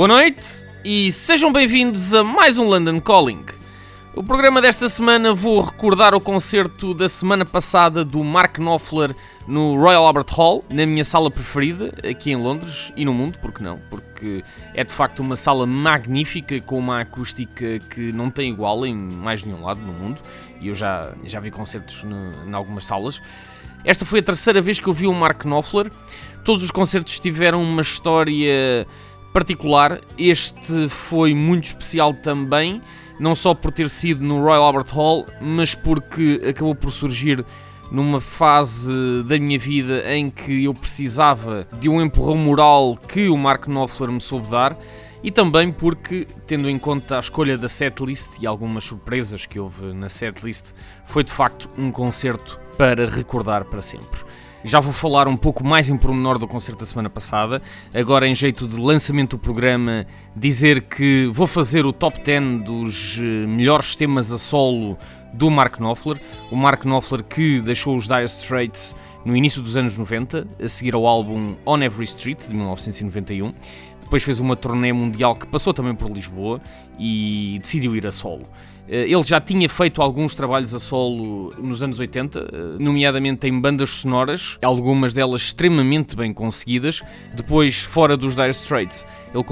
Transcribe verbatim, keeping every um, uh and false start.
noite e sejam bem-vindos a mais um London Calling. O programa desta semana vou recordar o concerto da semana passada do Mark Knopfler no Royal Albert Hall, na minha sala preferida, aqui em Londres e no mundo, porque não? Porque é de facto uma sala magnífica, com uma acústica que não tem igual em mais nenhum lado no mundo, e eu já, já vi concertos em algumas salas. Esta foi a terceira vez que eu vi o Mark Knopfler. Todos os concertos tiveram uma história particular. Este foi muito especial também, não só por ter sido no Royal Albert Hall, mas porque acabou por surgir numa fase da minha vida em que eu precisava de um empurrão moral que o Mark Knopfler me soube dar, e também porque, tendo em conta a escolha da setlist e algumas surpresas que houve na setlist, foi de facto um concerto para recordar para sempre. Já vou falar um pouco mais em pormenor do concerto da semana passada. Agora, em jeito de lançamento do programa, dizer que vou fazer o top dez dos melhores temas a solo do Mark Knopfler. O Mark Knopfler que deixou os Dire Straits no início dos anos noventa, a seguir ao álbum On Every Street, de mil novecentos e noventa e um. Depois fez uma turnê mundial que passou também por Lisboa e decidiu ir a solo. Ele já tinha feito alguns trabalhos a solo nos anos oitenta, nomeadamente em bandas sonoras, algumas delas extremamente bem conseguidas. Depois, fora dos Dire Straits, ele